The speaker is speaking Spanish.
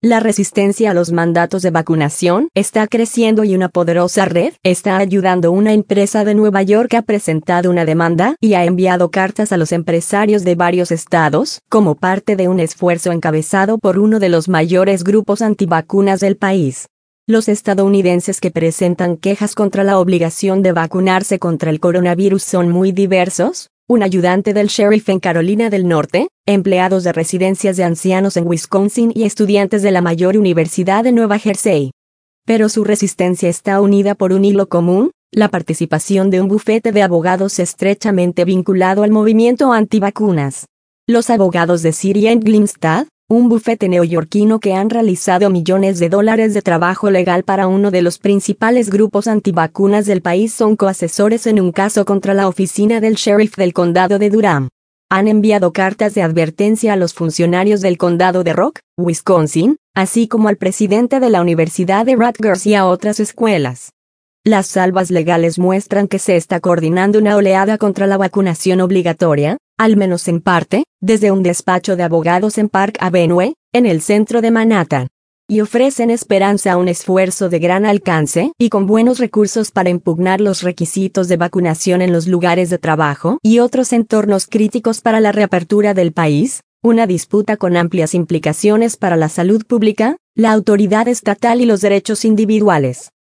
La resistencia a los mandatos de vacunación está creciendo y una poderosa red está ayudando. Una empresa de Nueva York ha presentado una demanda y ha enviado cartas a los empresarios de varios estados, como parte de un esfuerzo encabezado por uno de los mayores grupos antivacunas del país. Los estadounidenses que presentan quejas contra la obligación de vacunarse contra el coronavirus son muy diversos. Un ayudante del sheriff en Carolina del Norte, empleados de residencias de ancianos en Wisconsin y estudiantes de la mayor universidad de Nueva Jersey. Pero su resistencia está unida por un hilo común, la participación de un bufete de abogados estrechamente vinculado al movimiento antivacunas. Los abogados de Siri Glimstad, un bufete neoyorquino que han realizado millones de dólares de trabajo legal para uno de los principales grupos antivacunas del país, son coasesores en un caso contra la oficina del sheriff del condado de Durham. Han enviado cartas de advertencia a los funcionarios del condado de Rock, Wisconsin, así como al presidente de la Universidad de Rutgers y a otras escuelas. Las salvas legales muestran que se está coordinando una oleada contra la vacunación obligatoria, al menos en parte, desde un despacho de abogados en Park Avenue, en el centro de Manhattan. Y ofrecen esperanza a un esfuerzo de gran alcance y con buenos recursos para impugnar los requisitos de vacunación en los lugares de trabajo y otros entornos críticos para la reapertura del país, una disputa con amplias implicaciones para la salud pública, la autoridad estatal y los derechos individuales.